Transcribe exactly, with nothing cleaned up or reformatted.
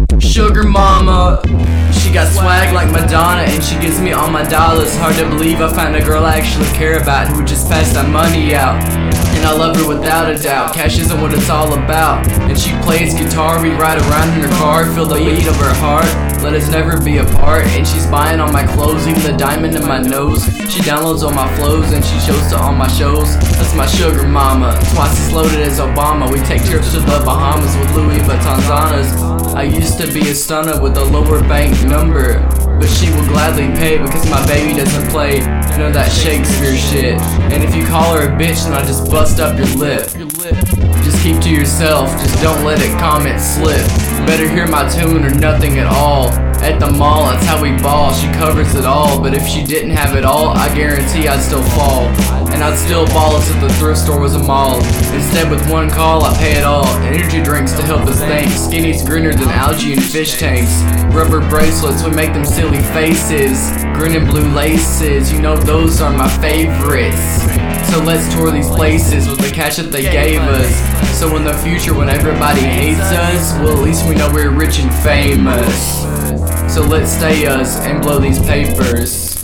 Sugar mama, she got swag like Madonna, and she gives me all my dollars. Hard to believe I found a girl I actually care about, who just passed that money out. And I love her without a doubt. Cash isn't what it's all about. And she plays guitar, we ride around in her car, feel the beat of her heart, let us never be apart. And she's buying all my clothes, even the diamond in my nose. She downloads all my flows and she shows to all my shows. That's my sugar mama, twice as loaded as Obama. We take trips to the Bahamas with Louis Vuitton's on us. I used to be a stunner with a lower bank number, but she will gladly pay because my baby doesn't play none of that Shakespeare shit. And if you call her a bitch, then I just bust up your lip. Just keep to yourself, just don't let it comment slip. Better hear my tune or nothing at all. At the mall, that's how we ball, she covers it all. But if she didn't have it all, I guarantee I'd still fall. And I'd still ball as if the thrift store was a mall. Instead with one call, I pay it all. Energy drinks to help us think. Skinny's greener than algae in fish tanks. Rubber bracelets, we make them silly faces. Green and blue laces, you know those are my favorites. So let's tour these places with the cash that they gave us. So in the future when everybody hates us, well at least we know we're rich and famous. So let's stay us and blow these papers.